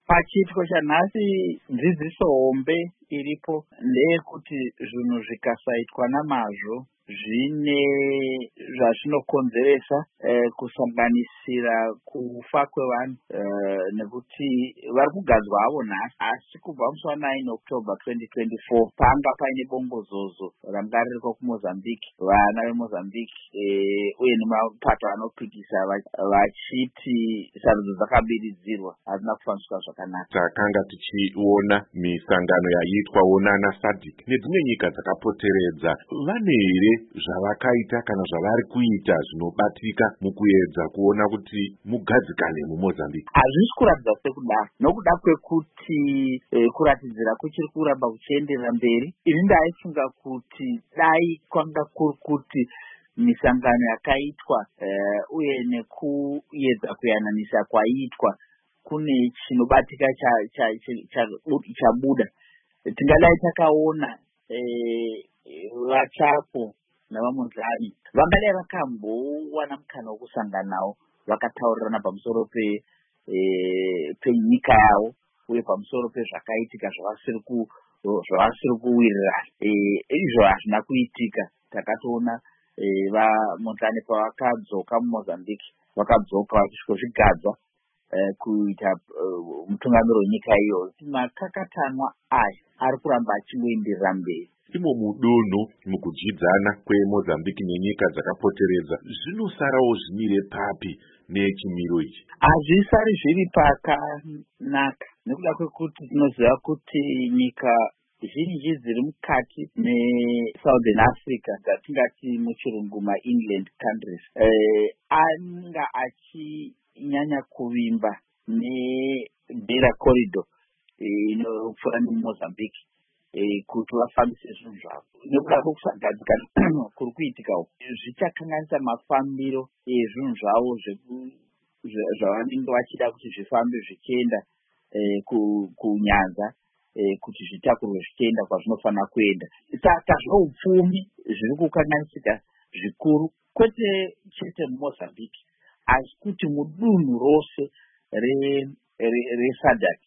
Pachiitiko chanhasi dzidziso hombe iripo ndeyekuti zvinhu zvikasaitwa namazvo zvine zvazvinokonzeresa, kusanganisira kufa kwevanhu, nekuti vari kugadzwa havo nhasi. Asi kubva musi wa9 October 2024 panga paine bongozozo ranga ririko kuMozambique, vana veMozambique uye nemapato anopikisa vachiti sarudzo dzakabiridzirwa hazina kufambiswa zvakanaka. Takanga tichiona misangano yaiitwawo nana SADC nedzimwe nyika dzakapoteredza, vane here zvavakaita kana zvavari kuita zvinobatika mukuedza kuona kuti mugadzikane muMozambique? Hazvisi kuratidza sekudaro, nokuda kwekuti kuratidzira kuchiri kuramba kuchienderera mberi. Ini ndaifunga kuti dai kwanga kuri kuti misangano yakaitwa uye nekuedza kuyananisa kwaiitwa kune chinobatika chabuda, tingadai takaona vachapo navamunzani vangadai vakambowana mukana wokusanganawo vakataurirana pamusoro penyika yavo uye pamusoro pezvakaitika zvavasiri kuwirirana. Izvo hazvina kuitika. Takatoona vamunzani pavakadzoka muMozambique vakadzoka vachisvigadza kuita mutungamiri wenyika iyoyo. Makakatanwa aya ari kuramba achingoenderera mberi. Imo mudunhu mukudyidzana kweMozambique nenyika dzakapoteredza zvinosarawo zvimire papi nechimiro ichi? Hazvisari zviri pakanaka, nekuda kwekuti tinoziva kuti nyika zhinji dziri mukati meSouthern Africa dzatingati muchirungu mainland countries anga achinyanya kuvimba neBeira Corridor inopfuura neMozambique kuti vafambise zvinhu zvavo. Nekuda kwekusagadzikana kuri kuitika uku, zvichakanganisa mafambiro ezvinhu zvavo zvavanenge vachida kuti zvifambe zvichienda kunyanza, kuti zvitakurwe zvichienda kwazvinofanira kuenda. Saka zvoupfumi zviri kukanganisika zvikuru, kwete chete muMozambique asi kuti mudunhu rose reSADC